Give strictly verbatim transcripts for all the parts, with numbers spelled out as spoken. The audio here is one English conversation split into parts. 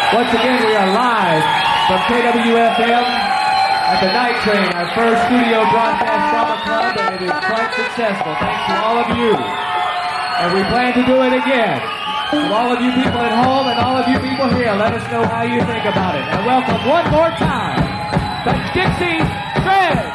Once again, we are live from K W F M at the Night Train, our first studio broadcast from a club, and it is quite successful, thanks to all of you. And we plan to do it again. To all of you people at home and all of you people here, let us know how you think about it. And welcome one more time, the Dixie Dread.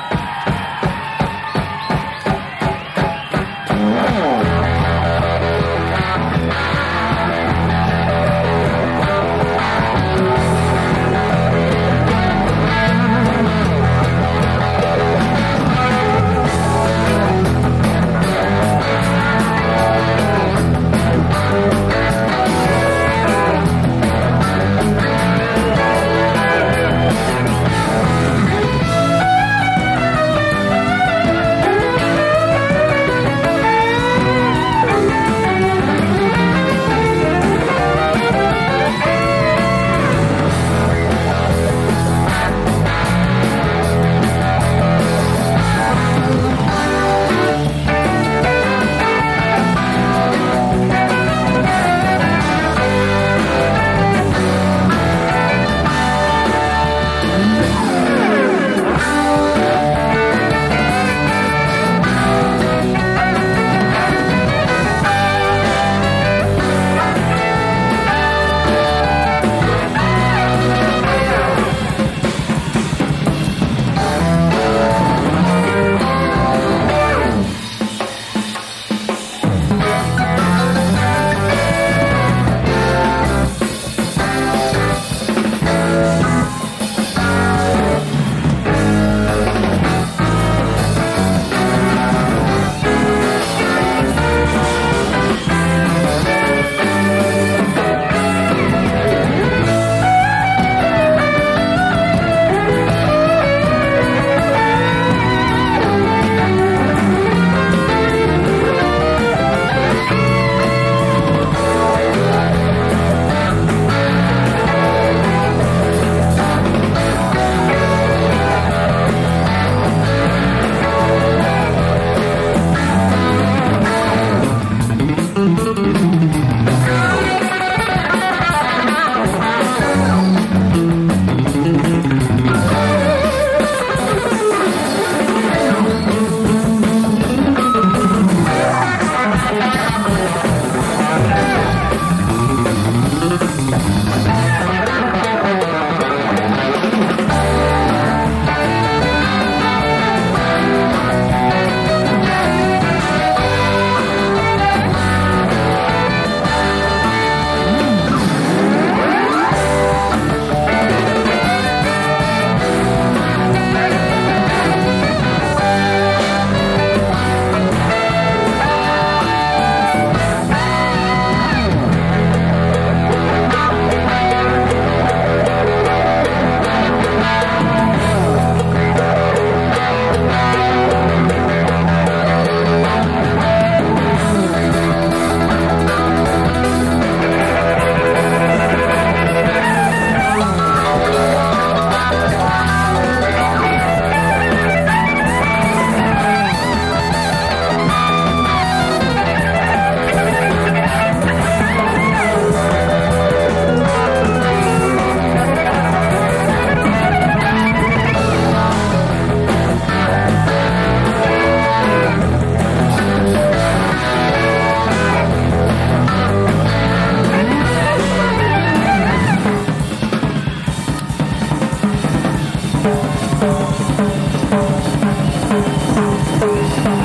Thank you.